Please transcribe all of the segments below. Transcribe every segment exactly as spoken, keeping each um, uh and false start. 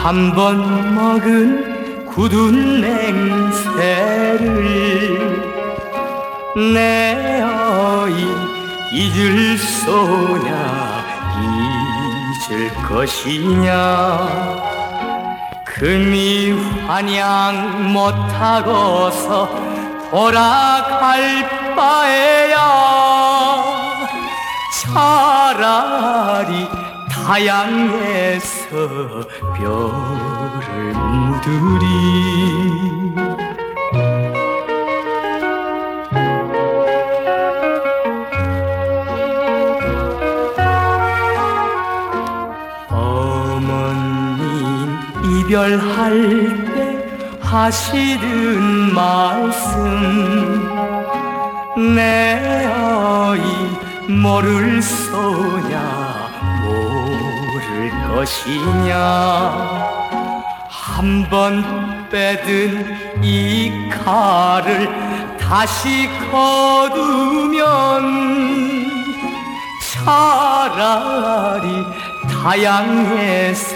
한 번 먹은 굳은 맹세를 내 어이 잊을 소냐 잊을 것이냐. 금이 환영 못하고서 돌아갈 바에야 차라리 타양에서 뼈를 묻으리. 어머님 이별할 때 하시던 말씀 내 어이 모를 소냐 모를 것이냐. 한 번 빼든 이 칼을 다시 거두면 차라리 타양에서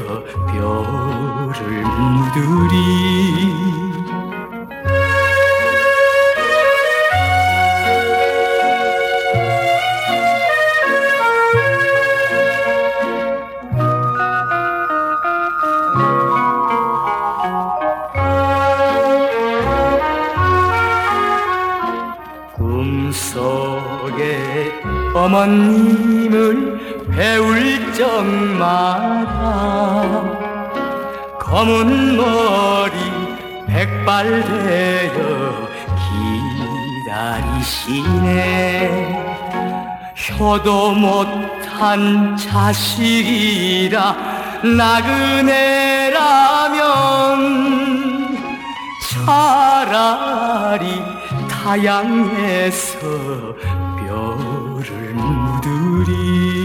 뼈를 묻으리. 꿈속에 어머님을 배울 적마다 검은 머리 백발되어 기다리시네. 효도 못한 자식이라 나그네라면 차라리 타양에서 뼈를 묻으리.